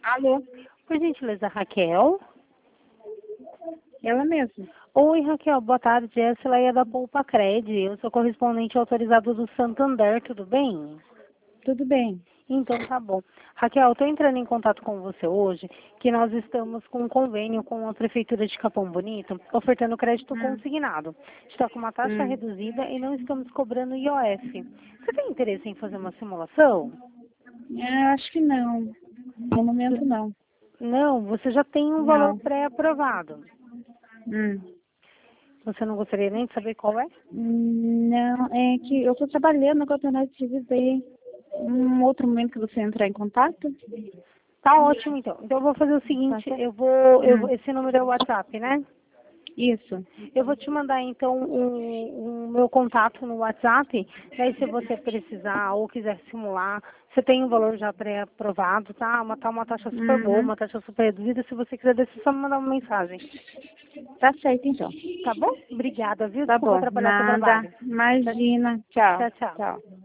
Alô? Por gentileza, Raquel. Ela mesma. Oi, Raquel, boa tarde. Essa é da Poupa Cred. Eu sou correspondente autorizado do Santander, tudo bem? Tudo bem. Então tá bom. Raquel, estou entrando em contato com você hoje, que nós estamos com um convênio com a Prefeitura de Capão Bonito, ofertando crédito consignado. Está com uma taxa reduzida e não estamos cobrando IOF. Você tem interesse em fazer uma simulação? Acho que não. No momento não. Não, você já tem um valor Não. pré-aprovado. Hum. Você não gostaria nem de saber qual é? Não, é que eu estou trabalhando agora na tive daí um outro momento que você entrar em contato. Tá ótimo, então. Então eu vou fazer o seguinte, Tá. esse número é o WhatsApp, né? Isso. Eu vou te mandar, então, o meu contato no WhatsApp. Daí, se você precisar ou quiser simular, você tem um valor já pré-aprovado, tá? Uma taxa super boa, Uhum. uma taxa super reduzida. Se você quiser, deixa só me mandar uma mensagem. Tá certo, então. Tá bom? Obrigada, viu? Tá Desculpa bom. atrapalhar o seu Nada. trabalho. Imagina. Tchau. Tchau, tchau. Tchau.